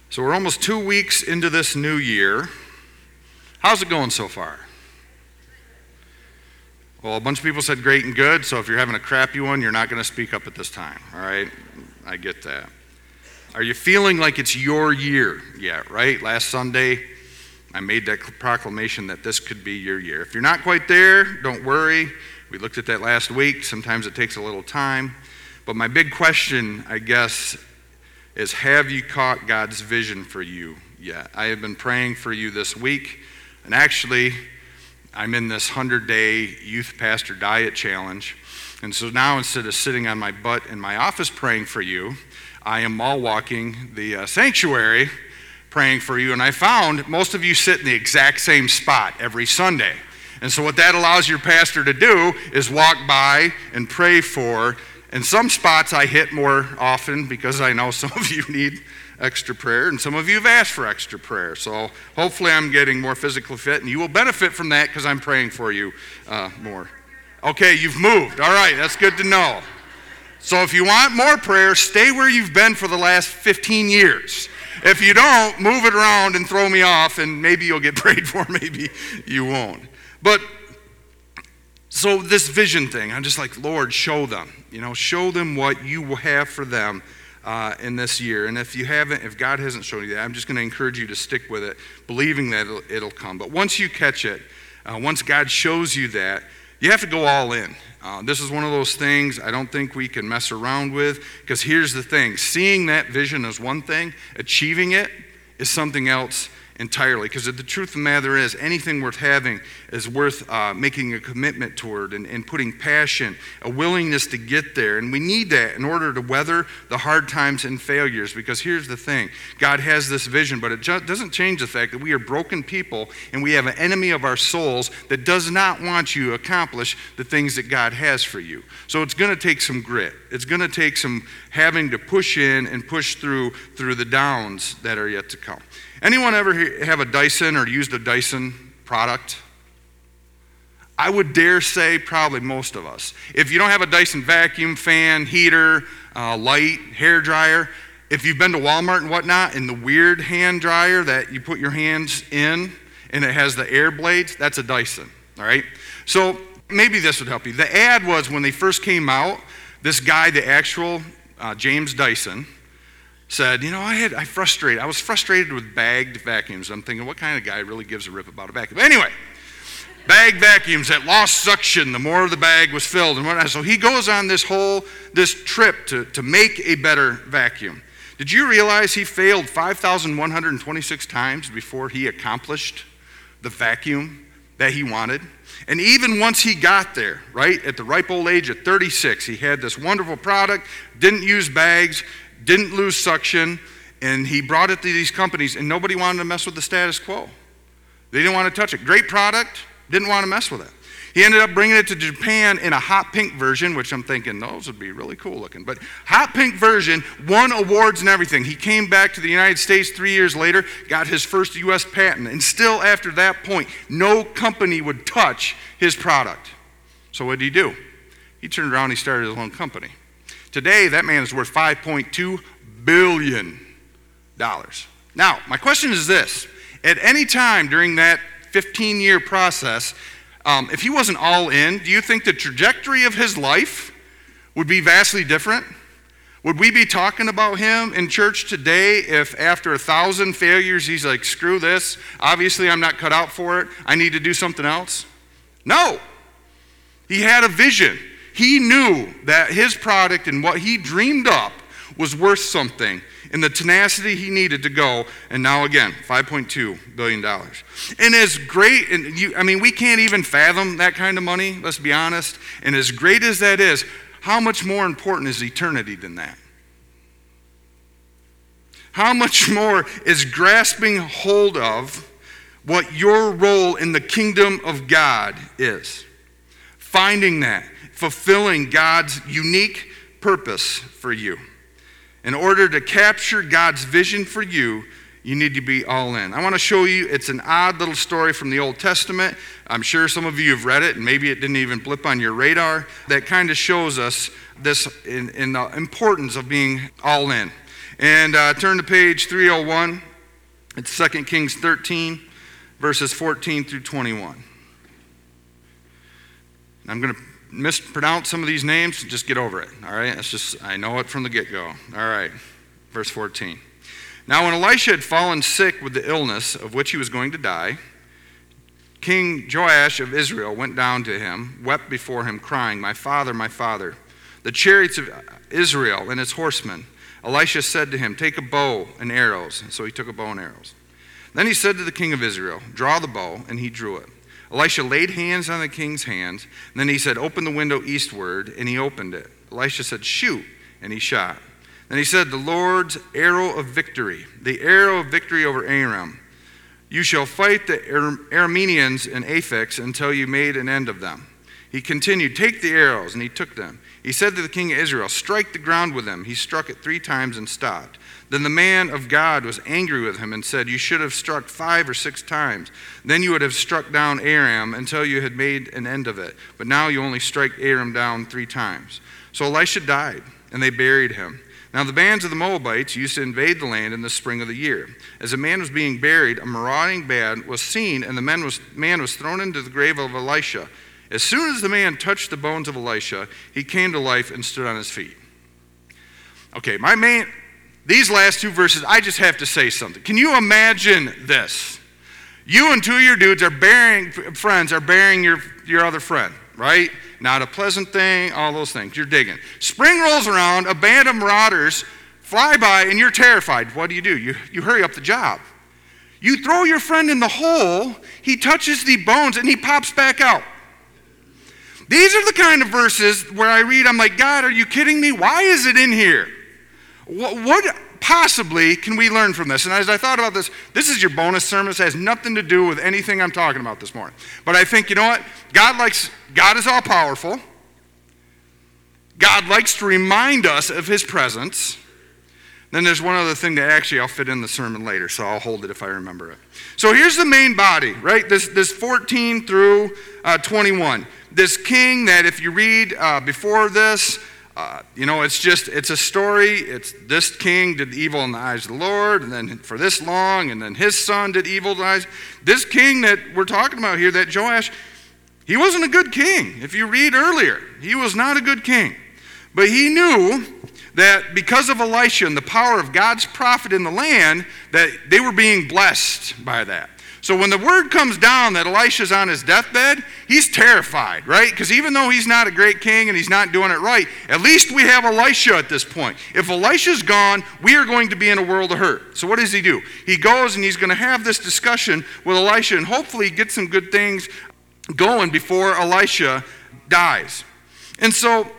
So we're almost 2 weeks into this new year. How's it going so far? Well, a bunch of people said great and good, so if you're having a crappy one, you're not going to speak up at this time, all right? I get that. Are you feeling like it's your year yet, right? Last Sunday, I made that proclamation that this could be your year. If you're not quite there, don't worry. We looked at that last week. Sometimes it takes a little time. But my big question, I guess, is have you caught God's vision for you yet? I have been praying for you this week, and actually, I'm in this 100-day youth pastor diet challenge. And so now instead of sitting on my butt in my office praying for you, I am mall walking the sanctuary praying for you. And I found most of you sit in the exact same spot every Sunday. And so what that allows your pastor to do is walk by and pray for. And some spots I hit more often because I know some of you need extra prayer, and some of you have asked for extra prayer. So hopefully I'm getting more physically fit, and you will benefit from that because I'm praying for you more. Okay, you've moved. All right, that's good to know. So if you want more prayer, stay where you've been for the last 15 years. If you don't, move it around and throw me off, and maybe you'll get prayed for, maybe you won't. But so this vision thing, I'm just like, Lord, show them. Show them what you will have for them in this year. And if God hasn't shown you that, I'm just going to encourage you to stick with it, believing that it'll come. But once you catch it, once God shows you that, you have to go all in. This is one of those things I don't think we can mess around with, because here's the thing. Seeing that vision is one thing. Achieving it is something else entirely, because the truth of the matter is anything worth having is worth making a commitment toward and putting passion, a willingness to get there. And we need that in order to weather the hard times and failures, because here's the thing. God has this vision, but it doesn't change the fact that we are broken people and we have an enemy of our souls that does not want you to accomplish the things that God has for you. So it's going to take some grit. It's going to take some having to push in and push through the downs that are yet to come. Anyone ever have a Dyson or used a Dyson product? I would dare say probably most of us. If you don't have a Dyson vacuum, fan, heater, light, hair dryer, if you've been to Walmart and whatnot, and the weird hand dryer that you put your hands in and it has the air blades, that's a Dyson, all right? So maybe this would help you. The ad was when they first came out, this guy, the actual James Dyson, said, I was frustrated with bagged vacuums. I'm thinking, what kind of guy really gives a rip about a vacuum? Anyway, bagged vacuums that lost suction the more the bag was filled and whatnot. So he goes on this trip to make a better vacuum. Did you realize he failed 5,126 times before he accomplished the vacuum that he wanted? And even once he got there, right, at the ripe old age of 36, he had this wonderful product, didn't use bags, didn't lose suction, and he brought it to these companies, and nobody wanted to mess with the status quo. They didn't want to touch it. Great product, didn't want to mess with it. He ended up bringing it to Japan in a hot pink version, which I'm thinking, those would be really cool looking. But hot pink version, won awards and everything. He came back to the United States 3 years later, got his first U.S. patent, and still after that point, no company would touch his product. So what did he do? He turned around and he started his own company. Today, that man is worth $5.2 billion. Now, my question is this. At any time during that 15-year process, if he wasn't all in, do you think the trajectory of his life would be vastly different? Would we be talking about him in church today if after 1,000 failures he's like, screw this, obviously I'm not cut out for it, I need to do something else? No. He had a vision. He knew that his product and what he dreamed up was worth something, and the tenacity he needed to go, and now again, $5.2 billion. And as great, we can't even fathom that kind of money, let's be honest, and as great as that is, how much more important is eternity than that? How much more is grasping hold of what your role in the kingdom of God is? Finding that. Fulfilling God's unique purpose for you. In order to capture God's vision for you, you need to be all in. I want to show you, it's an odd little story from the Old Testament. I'm sure some of you have read it, and maybe it didn't even blip on your radar. That kind of shows us this in the importance of being all in. And turn to page 301. It's 2 Kings 13, verses 14 through 21. I'm going to mispronounce some of these names. Just get over it, all right? I know it from the get-go. All right, verse 14. Now when Elisha had fallen sick with the illness of which he was going to die, King Joash of Israel went down to him, wept before him, crying, my father, the chariots of Israel and its horsemen. Elisha said to him, take a bow and arrows. And so he took a bow and arrows. Then he said to the king of Israel, draw the bow, and he drew it. Elisha laid hands on the king's hands, and then he said, open the window eastward, and he opened it. Elisha said, shoot, and he shot. Then he said, the Lord's arrow of victory, the arrow of victory over Aram. You shall fight the Arameans in Aphek until you made an end of them. He continued, take the arrows, and he took them. He said to the king of Israel, strike the ground with them. He struck it 3 times and stopped. Then the man of God was angry with him and said, you should have struck 5 or 6 times. Then you would have struck down Aram until you had made an end of it. But now you only strike Aram down 3 times. So Elisha died, and they buried him. Now the bands of the Moabites used to invade the land in the spring of the year. As a man was being buried, a marauding band was seen, and the man was thrown into the grave of Elisha. As soon as the man touched the bones of Elisha, he came to life and stood on his feet. Okay, these last 2 verses, I just have to say something. Can you imagine this? You and 2 of your dudes are burying your other friend, right? Not a pleasant thing, all those things. You're digging. Spring rolls around, a band of marauders fly by, and you're terrified. What do? You hurry up the job. You throw your friend in the hole, he touches the bones, and he pops back out. These are the kind of verses where I read, I'm like, God, are you kidding me? Why is it in here? What possibly can we learn from this? And as I thought about this is your bonus sermon. This has nothing to do with anything I'm talking about this morning. But I think, you know what? God is all powerful. God likes to remind us of his presence. Then there's one other thing that actually I'll fit in the sermon later, so I'll hold it if I remember it. So here's the main body, right? This 14 through 21. This king that if you read before this, it's a story. It's this king did evil in the eyes of the Lord, and then for this long, and then his son did evil in the eyes. This king that we're talking about here, that Joash, he wasn't a good king. If you read earlier, he was not a good king. But he knew that because of Elisha and the power of God's prophet in the land, that they were being blessed by that. So when the word comes down that Elisha's on his deathbed, he's terrified, right? Because even though he's not a great king and he's not doing it right, at least we have Elisha at this point. If Elisha's gone, we are going to be in a world of hurt. So what does he do? He goes and he's going to have this discussion with Elisha and hopefully get some good things going before Elisha dies. And so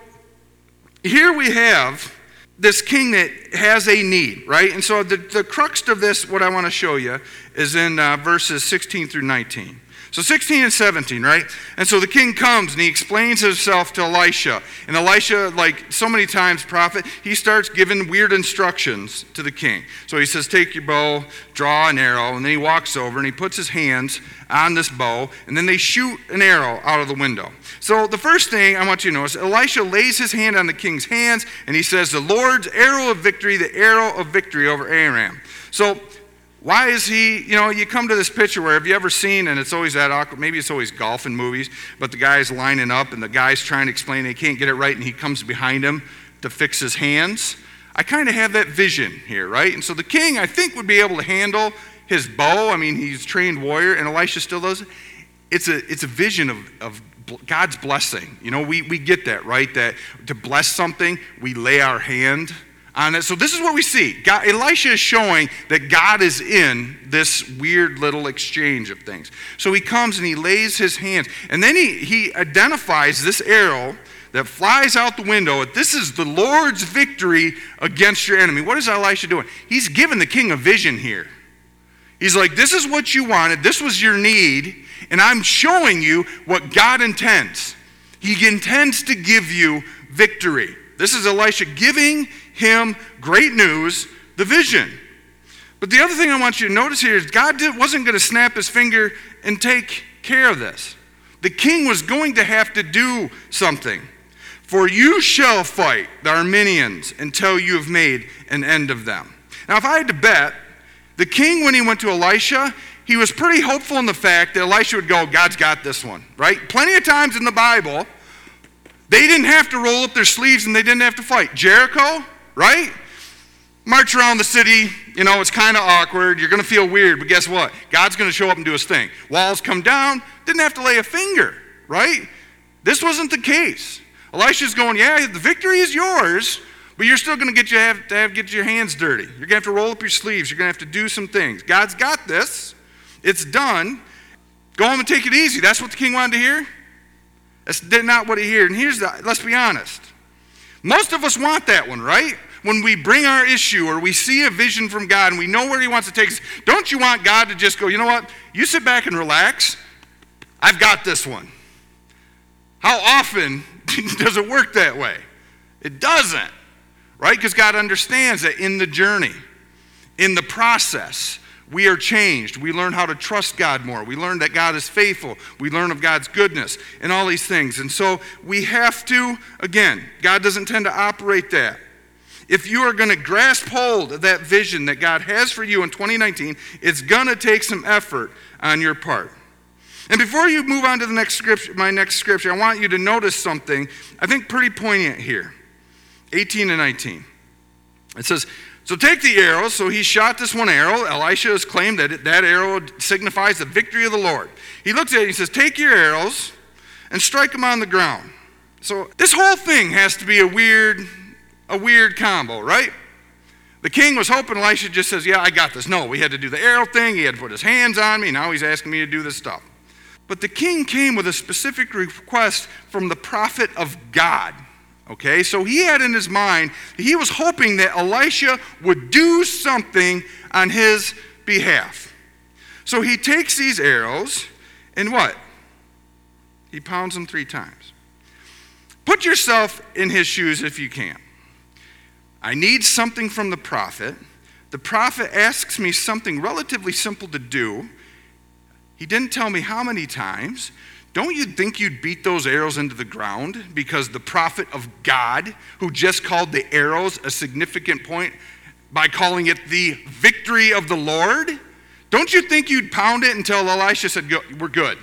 here we have this king that has a need, right? And so the crux of this, what I want to show you, is in verses 16 through 19. So 16 and 17, right? And so the king comes and he explains himself to Elisha. And Elisha, like so many times, prophet, he starts giving weird instructions to the king. So he says, take your bow, draw an arrow, and then he walks over and he puts his hands on this bow, and then they shoot an arrow out of the window. So the first thing I want you to notice, Elisha lays his hand on the king's hands, and he says, the Lord's arrow of victory, the arrow of victory over Aram. So why is he, you come to this picture where have you ever seen, and it's always that awkward, maybe it's always golf in movies, but the guy's lining up and the guy's trying to explain he can't get it right and he comes behind him to fix his hands. I kind of have that vision here, right? And so the king, I think, would be able to handle his bow. I mean, he's a trained warrior, and Elisha still does it. It's a vision of God's blessing. We get that, right? That to bless something, we lay our hand on it. So this is what we see. Elisha is showing that God is in this weird little exchange of things. So he comes and he lays his hands, and then he identifies this arrow that flies out the window. This is the Lord's victory against your enemy. What is Elisha doing? He's giving the king a vision here. He's like, this is what you wanted. This was your need. And I'm showing you what God intends. He intends to give you victory. This is Elisha giving him great news, the vision. But the other thing I want you to notice here is God wasn't going to snap his finger and take care of this. The king was going to have to do something. For you shall fight the Arameans until you have made an end of them. Now, if I had to bet, the king, when he went to Elisha, he was pretty hopeful in the fact that Elisha would go, God's got this one, right? Plenty of times in the Bible, they didn't have to roll up their sleeves and they didn't have to fight. Jericho, right? March around the city, it's kind of awkward. You're going to feel weird, but guess what? God's going to show up and do his thing. Walls come down, didn't have to lay a finger, right? This wasn't the case. Elisha's going, yeah, the victory is yours, but you're still going to get your hands dirty. You're going to have to roll up your sleeves. You're going to have to do some things. God's got this. It's done. Go home and take it easy. That's what the king wanted to hear? That's not what he heard. And let's be honest. Most of us want that one, right? When we bring our issue or we see a vision from God and we know where he wants to take us, don't you want God to just go, you know what? You sit back and relax. I've got this one. How often does it work that way? It doesn't, right? Because God understands that in the journey, in the process, we are changed. We learn how to trust God more. We learn that God is faithful. We learn of God's goodness and all these things. And so we have to, again, God doesn't tend to operate that. If you are going to grasp hold of that vision that God has for you in 2019, it's going to take some effort on your part. And before you move on to the next scripture, my next scripture, I want you to notice something I think pretty poignant here. 18 and 19. It says, so take the arrows. So he shot this one arrow. Elisha has claimed that that arrow signifies the victory of the Lord. He looks at it and he says, take your arrows and strike them on the ground. So this whole thing has to be a weird combo, right? The king was hoping Elisha just says, yeah, I got this. No, we had to do the arrow thing. He had to put his hands on me. Now he's asking me to do this stuff. But the king came with a specific request from the prophet of God. Okay, so he had in his mind, he was hoping that Elisha would do something on his behalf. So he takes these arrows and what? He pounds them 3 times. Put yourself in his shoes if you can. I need something from the prophet. The prophet asks me something relatively simple to do. He didn't tell me how many times. Don't you think you'd beat those arrows into the ground because the prophet of God, who just called the arrows a significant point by calling it the victory of the Lord, don't you think you'd pound it until Elisha said, we're good?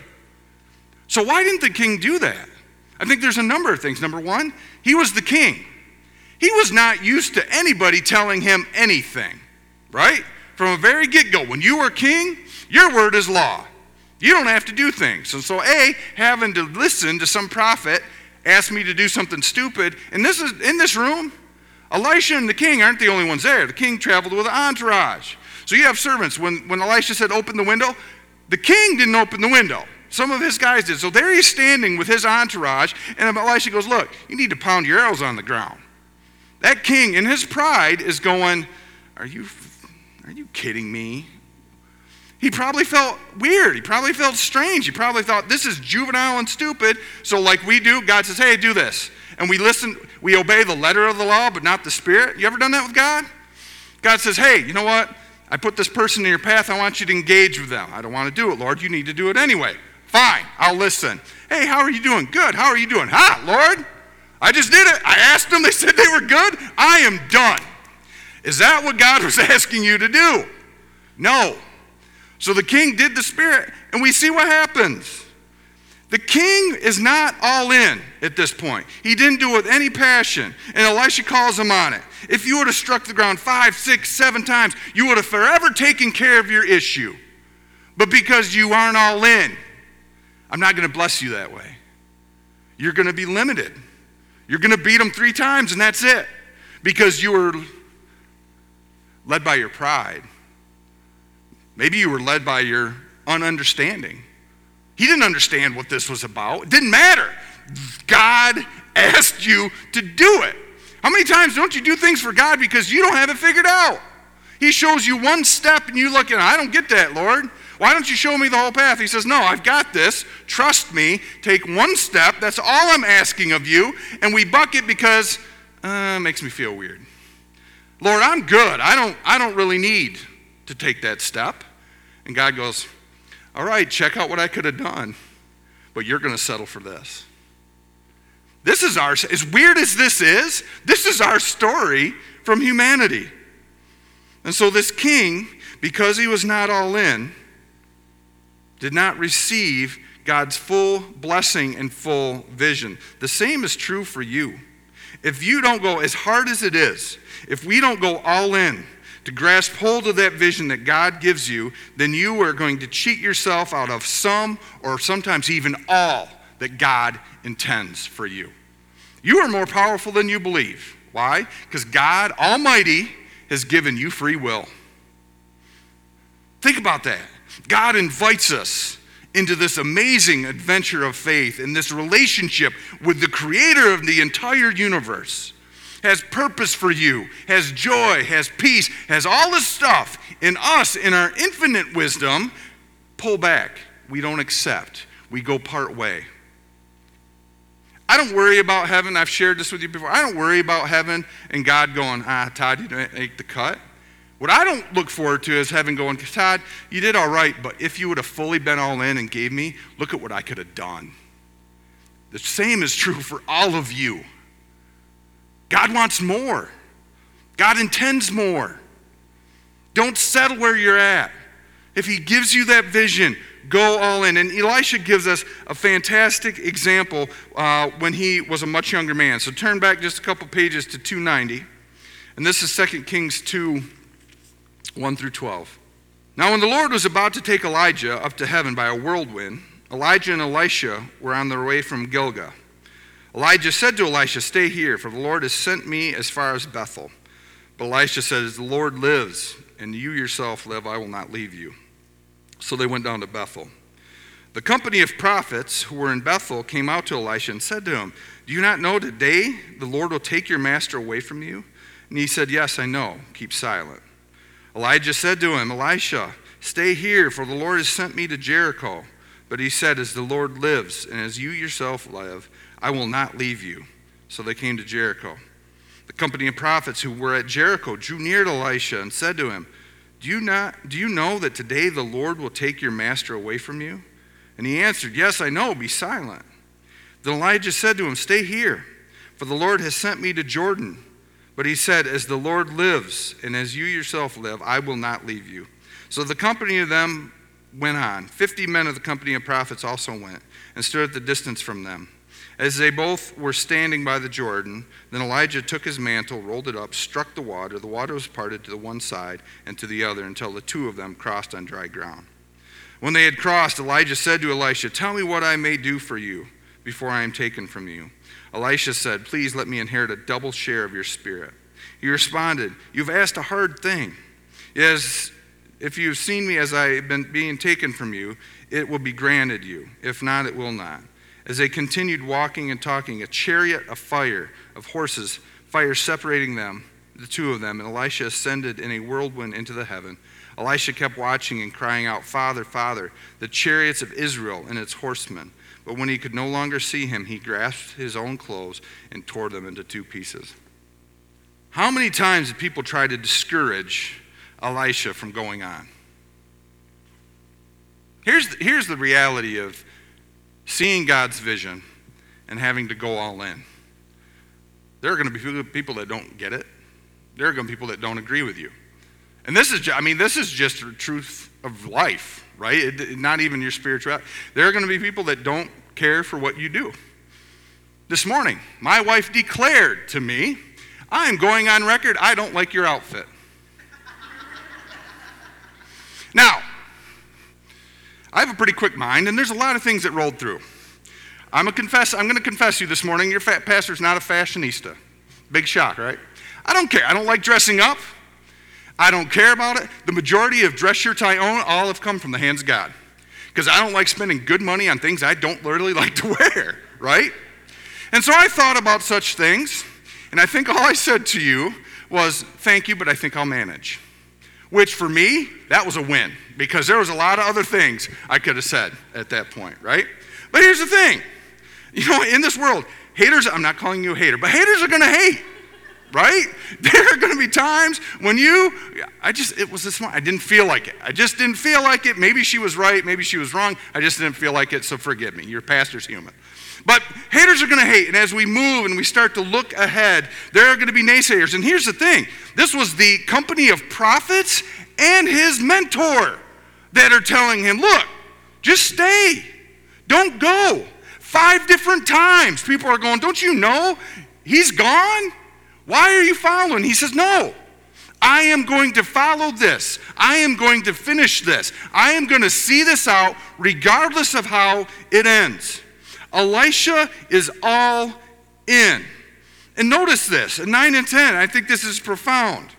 So why didn't the king do that? I think there's a number of things. Number one, he was the king. He was not used to anybody telling him anything, right? From a very get-go, when you were king, your word is law. You don't have to do things. And so having to listen to some prophet ask me to do something stupid, and this is in this room, Elisha and the king aren't the only ones there. The king traveled with an entourage. So you have servants. When Elisha said open the window, the king didn't open the window. Some of his guys did. So there he's standing with his entourage, and Elisha goes, look, you need to pound your arrows on the ground. That king, in his pride, is going, are you kidding me? He probably felt weird. He probably felt strange. He probably thought, this is juvenile and stupid. So like we do, God says, hey, do this. And we listen, we obey the letter of the law, but not the spirit. You ever done that with God? God says, hey, you know what? I put this person in your path. I want you to engage with them. I don't want to do it, Lord. You need to do it anyway. Fine, I'll listen. Hey, how are you doing? Good. How are you doing? Lord, I just did it. I asked them. They said they were good. I am done. Is that what God was asking you to do? No. So the king did the spirit, and we see what happens. The king is not all in at this point. He didn't do it with any passion, and Elisha calls him on it. If you would have struck the ground 5, 6, 7 times, you would have forever taken care of your issue. But because you aren't all in, I'm not going to bless you that way. You're going to be limited. You're going to beat them 3 times, and that's it. Because you were led by your pride. Maybe you were led by your ununderstanding. He didn't understand what this was about. It didn't matter. God asked you to do it. How many times don't you do things for God because you don't have it figured out? He shows you one step and you look at it. I don't get that, Lord. Why don't you show me the whole path? He says, no, I've got this. Trust me. Take one step. That's all I'm asking of you. And we buck it because it makes me feel weird. Lord, I'm good. I don't really need to take that step. And God goes, all right, check out what I could have done, but you're going to settle for this. As weird as this is our story from humanity. And so this king, because he was not all in, did not receive God's full blessing and full vision. The same is true for you. If you don't go, as hard as it is, if we don't go all in to grasp hold of that vision that God gives you, then you are going to cheat yourself out of some or sometimes even all that God intends for you. You are more powerful than you believe. Why? Because God Almighty has given you free will. Think about that. God invites us into this amazing adventure of faith and this relationship with the creator of the entire universe. Has purpose for you, has joy, has peace, has all this stuff. In us, in our infinite wisdom, pull back. We don't accept. We go part way. I don't worry about heaven. I've shared this with you before. I don't worry about heaven and God going, Todd, you didn't make the cut. What I don't look forward to is heaven going, Todd, you did all right, but if you would have fully been all in and gave me, look at what I could have done. The same is true for all of you. God wants more. God intends more. Don't settle where you're at. If he gives you that vision, go all in. And Elisha gives us a fantastic example when he was a much younger man. So turn back just a couple pages to 290. And this is 2 Kings 2, 1 through 12. Now when the Lord was about to take Elijah up to heaven by a whirlwind, Elijah and Elisha were on their way from Gilgal. Elijah said to Elisha, "Stay here, for the Lord has sent me as far as Bethel." But Elisha said, "As the Lord lives, and you yourself live, I will not leave you." So they went down to Bethel. The company of prophets who were in Bethel came out to Elisha and said to him, "Do you not know today the Lord will take your master away from you?" And he said, "Yes, I know. Keep silent." Elijah said to him, "Elisha, stay here, for the Lord has sent me to Jericho." But he said, "As the Lord lives, and as you yourself live, I will not leave you." So they came to Jericho. The company of prophets who were at Jericho drew near to Elisha and said to him, Do you know that today the Lord will take your master away from you?" And he answered, "Yes, I know. Be silent." Then Elijah said to him, "Stay here, for the Lord has sent me to Jordan." But he said, "As the Lord lives, and as you yourself live, I will not leave you." So the company of them went on. 50 men of the company of prophets also went and stood at the distance from them. As they both were standing by the Jordan, then Elijah took his mantle, rolled it up, struck the water. The water was parted to the one side and to the other until the two of them crossed on dry ground. When they had crossed, Elijah said to Elisha, "Tell me what I may do for you before I am taken from you." Elisha said, "Please let me inherit a double share of your spirit." He responded, "You've asked a hard thing. Yes, if you've seen me as I have been being taken from you, it will be granted you. If not, it will not." As they continued walking and talking, a chariot of fire, of horses, fire separating them, the two of them, and Elisha ascended in a whirlwind into the heaven. Elisha kept watching and crying out, "Father, Father, the chariots of Israel and its horsemen." But when he could no longer see him, he grasped his own clothes and tore them into two pieces. How many times did people try to discourage Elisha from going on? Here's the reality of seeing God's vision and having to go all in. There are going to be people that don't get it. There are going to be people that don't agree with you. And this is just the truth of life, right? Not even your spirituality. There are going to be people that don't care for what you do. This morning, my wife declared to me, "I'm going on record, I don't like your outfit." Now, I have a pretty quick mind, and there's a lot of things that rolled through. I'm going to confess you this morning, your pastor's not a fashionista. Big shock, right? I don't care. I don't like dressing up. I don't care about it. The majority of dress shirts I own, all have come from the hands of God. Because I don't like spending good money on things I don't literally like to wear, right? And so I thought about such things, and I think all I said to you was, "Thank you, but I think I'll manage." Which for me, that was a win, because there was a lot of other things I could have said at that point, right? But here's the thing. In this world, haters, I'm not calling you a hater, but haters are going to hate, right? There are going to be times when I didn't feel like it. I just didn't feel like it. Maybe she was right, maybe she was wrong. I just didn't feel like it, so forgive me. Your pastor's human. But haters are going to hate, and as we move and we start to look ahead, there are going to be naysayers. And here's the thing. This was the company of prophets and his mentor that are telling him, look, just stay. Don't go. 5 different times people are going, don't you know he's gone? Why are you following? He says, no, I am going to follow this. I am going to finish this. I am going to see this out regardless of how it ends. Elisha is all in. And notice this, in 9 and 10, I think this is profound.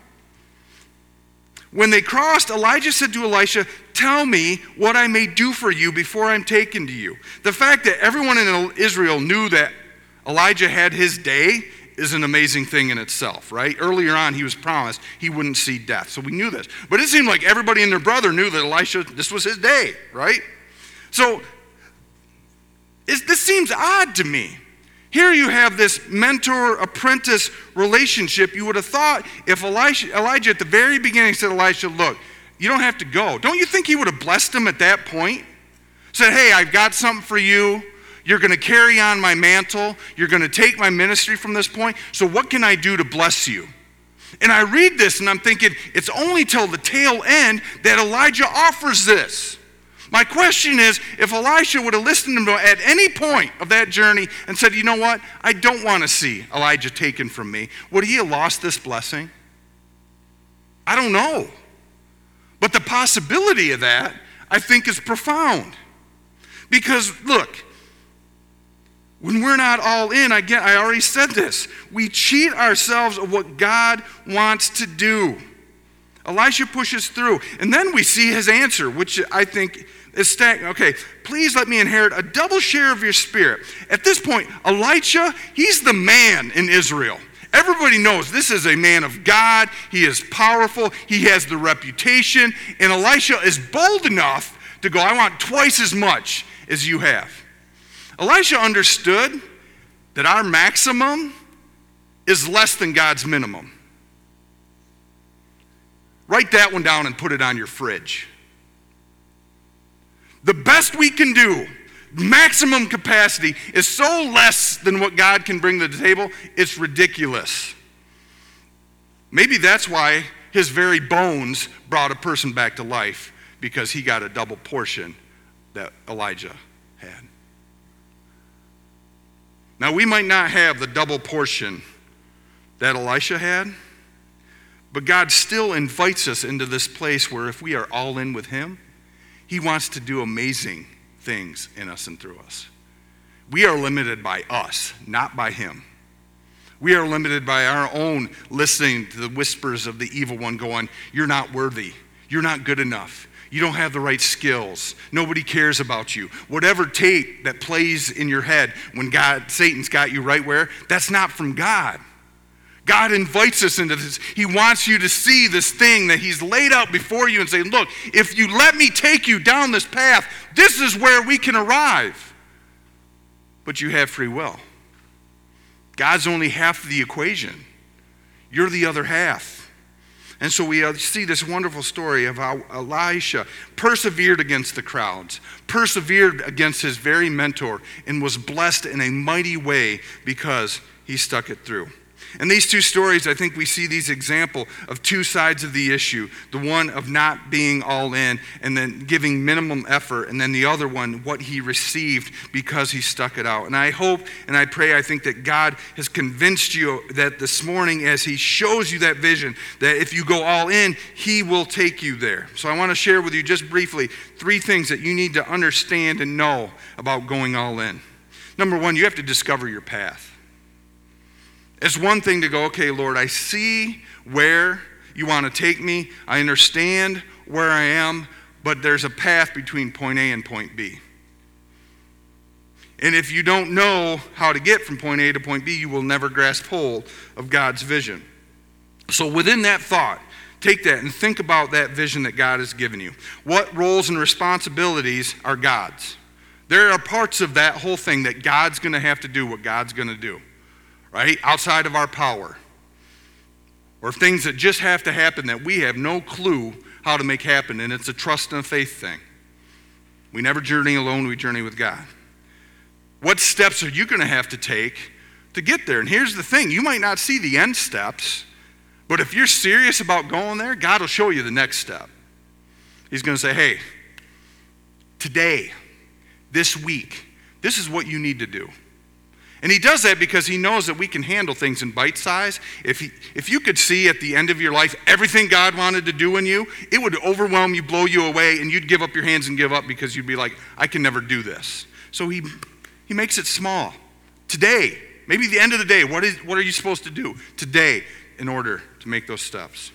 When they crossed, Elijah said to Elisha, tell me what I may do for you before I'm taken to you. The fact that everyone in Israel knew that Elijah had his day is an amazing thing in itself, right? Earlier on, he was promised he wouldn't see death, so we knew this. But it seemed like everybody and their brother knew that Elisha, this was his day, right? So this seems odd to me. Here you have this mentor-apprentice relationship. You would have thought if Elijah at the very beginning said, Elisha, look, you don't have to go. Don't you think he would have blessed him at that point? Said, hey, I've got something for you. You're going to carry on my mantle. You're going to take my ministry from this point. So what can I do to bless you? And I read this and I'm thinking, it's only till the tail end that Elijah offers this. My question is, if Elisha would have listened to him at any point of that journey and said, you know what, I don't want to see Elijah taken from me, would he have lost this blessing? I don't know. But the possibility of that, I think, is profound. Because, look, when we're not all in, I already said this, we cheat ourselves of what God wants to do. Elisha pushes through. And then we see his answer, which I think is staggering. Okay, please let me inherit a double share of your spirit. At this point, Elisha, he's the man in Israel. Everybody knows this is a man of God. He is powerful. He has the reputation. And Elisha is bold enough to go, I want twice as much as you have. Elisha understood that our maximum is less than God's minimum. Write that one down and put it on your fridge. The best we can do, maximum capacity, is so less than what God can bring to the table, it's ridiculous. Maybe that's why his very bones brought a person back to life, because he got a double portion that Elijah had. Now, we might not have the double portion that Elisha had, but God still invites us into this place where if we are all in with him, he wants to do amazing things in us and through us. We are limited by us, not by him. We are limited by our own listening to the whispers of the evil one going, you're not worthy. You're not good enough. You don't have the right skills. Nobody cares about you. Whatever tape that plays in your head when Satan's got you right where, that's not from God. God invites us into this. He wants you to see this thing that he's laid out before you and say, look, if you let me take you down this path, this is where we can arrive. But you have free will. God's only half of the equation. You're the other half. And so we see this wonderful story of how Elisha persevered against the crowds, persevered against his very mentor, and was blessed in a mighty way because he stuck it through. In these two stories, I think we see these example of two sides of the issue. The one of not being all in and then giving minimum effort, and then the other one, what he received because he stuck it out. And I hope and I pray, I think that God has convinced you that this morning as he shows you that vision, that if you go all in, he will take you there. So I want to share with you just briefly 3 things that you need to understand and know about going all in. Number 1, you have to discover your path. It's one thing to go, okay, Lord, I see where you want to take me. I understand where I am, but there's a path between point A and point B. And if you don't know how to get from point A to point B, you will never grasp hold of God's vision. So within that thought, take that and think about that vision that God has given you. What roles and responsibilities are God's? There are parts of that whole thing that God's going to have to do what God's going to do. Right? Outside of our power. Or things that just have to happen that we have no clue how to make happen, and it's a trust and a faith thing. We never journey alone, we journey with God. What steps are you going to have to take to get there? And here's the thing, you might not see the end steps, but if you're serious about going there, God will show you the next step. He's going to say, hey, today, this week, this is what you need to do. And he does that because he knows that we can handle things in bite size. If you could see at the end of your life everything God wanted to do in you, it would overwhelm you, blow you away, and you'd give up your hands and give up because you'd be like, I can never do this. So he makes it small. Today, maybe the end of the day, what are you supposed to do today in order to make those steps?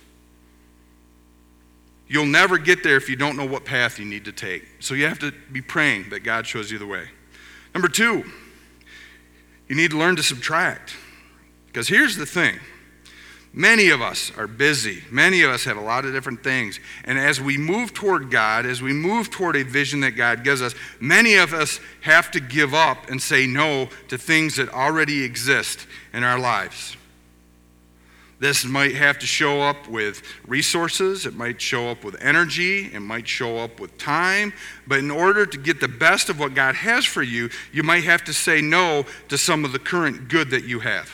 You'll never get there if you don't know what path you need to take. So you have to be praying that God shows you the way. Number 2, you need to learn to subtract. Because here's the thing. Many of us are busy. Many of us have a lot of different things. And as we move toward God, as we move toward a vision that God gives us, many of us have to give up and say no to things that already exist in our lives. This might have to show up with resources, it might show up with energy, it might show up with time, but in order to get the best of what God has for you, you might have to say no to some of the current good that you have.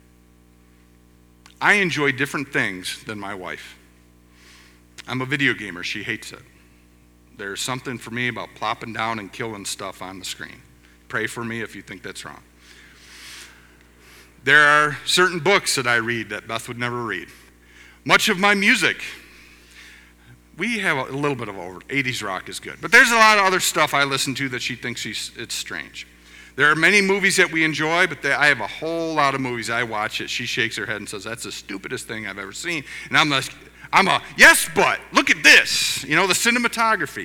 I enjoy different things than my wife. I'm a video gamer, she hates it. There's something for me about plopping down and killing stuff on the screen. Pray for me if you think that's wrong. There are certain books that I read that Beth would never read. Much of my music, we have a little bit of 80s rock is good. But there's a lot of other stuff I listen to that she thinks it's strange. There are many movies that we enjoy, but I have a whole lot of movies I watch that she shakes her head and says, that's the stupidest thing I've ever seen. And I'm yes, but look at this. You know, the cinematography.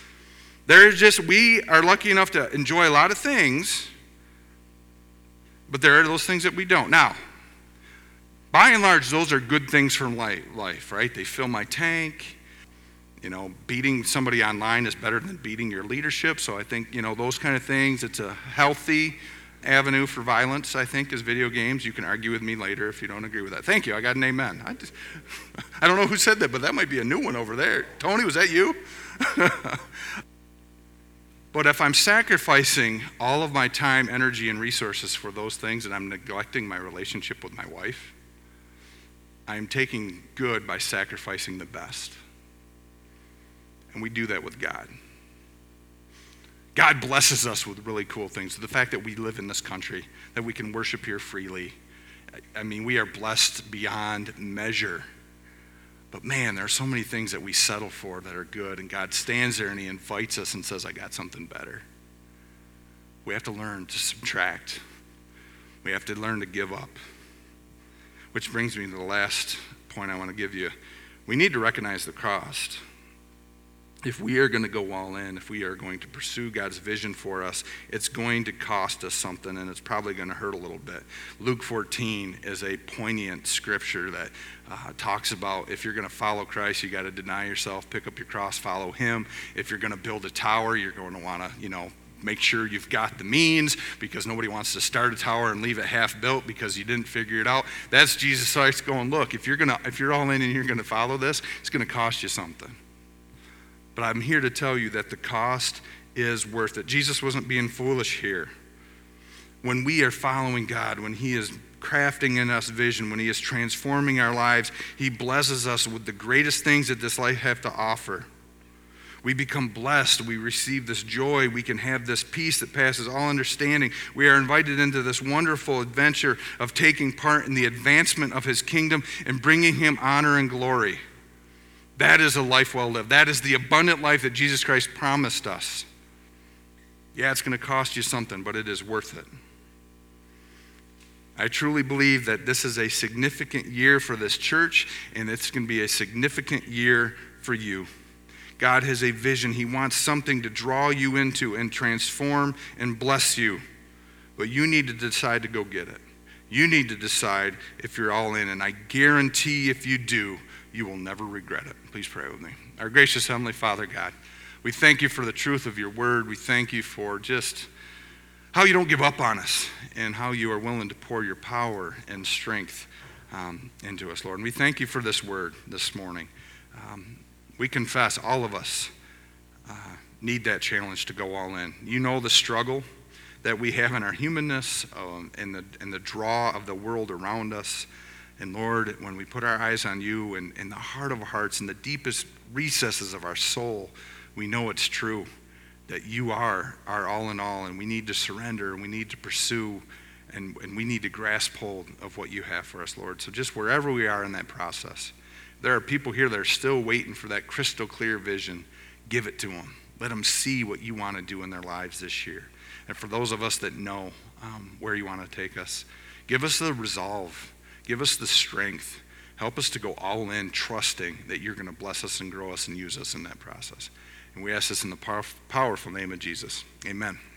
We are lucky enough to enjoy a lot of things, but there are those things that we don't. Now, by and large, those are good things from life, right? They fill my tank. You know, beating somebody online is better than beating your leadership. So I think, those kind of things, it's a healthy avenue for violence, I think, is video games. You can argue with me later if you don't agree with that. Thank you. I got an amen. I don't know who said that, but that might be a new one over there. Tony, was that you? But if I'm sacrificing all of my time, energy, and resources for those things and I'm neglecting my relationship with my wife, I'm taking good by sacrificing the best. And we do that with God. God blesses us with really cool things. The fact that we live in this country, that we can worship here freely. I mean, we are blessed beyond measure. But man, there are so many things that we settle for that are good, and God stands there and he invites us and says, I got something better. We have to learn to subtract. We have to learn to give up. Which brings me to the last point I want to give you. We need to recognize the cost. If we are going to go all in, if we are going to pursue God's vision for us, it's going to cost us something, and it's probably going to hurt a little bit. Luke 14 is a poignant scripture that talks about if you're going to follow Christ, you got to deny yourself, pick up your cross, follow him. If you're going to build a tower, you're going to want to, make sure you've got the means, because nobody wants to start a tower and leave it half built because you didn't figure it out. That's Jesus Christ going, look, if you're all in and you're going to follow this, it's going to cost you something. But I'm here to tell you that the cost is worth it. Jesus wasn't being foolish here. When we are following God, when he is crafting in us vision, when he is transforming our lives, he blesses us with the greatest things that this life have to offer. We become blessed. We receive this joy. We can have this peace that passes all understanding. We are invited into this wonderful adventure of taking part in the advancement of his kingdom and bringing him honor and glory. That is a life well lived. That is the abundant life that Jesus Christ promised us. Yeah, it's going to cost you something, but it is worth it. I truly believe that this is a significant year for this church, and it's going to be a significant year for you. God has a vision. He wants something to draw you into and transform and bless you. But you need to decide to go get it. You need to decide if you're all in, and I guarantee if you do, you will never regret it. Please pray with me. Our gracious Heavenly Father, God, we thank you for the truth of your word. We thank you for just how you don't give up on us and how you are willing to pour your power and strength into us, Lord. And we thank you for this word this morning. We confess, all of us need that challenge to go all in. You know the struggle that we have in our humanness, and the draw of the world around us. And Lord, when we put our eyes on you and in the heart of our hearts, in the deepest recesses of our soul, we know it's true, that you are our all in all, and we need to surrender, and we need to pursue, and we need to grasp hold of what you have for us, Lord. So just wherever we are in that process, there are people here that are still waiting for that crystal clear vision. Give it to them. Let them see what you want to do in their lives this year. And for those of us that know where you want to take us, give us the resolve. Give us the strength. Help us to go all in, trusting that you're going to bless us and grow us and use us in that process. And we ask this in the powerful name of Jesus. Amen.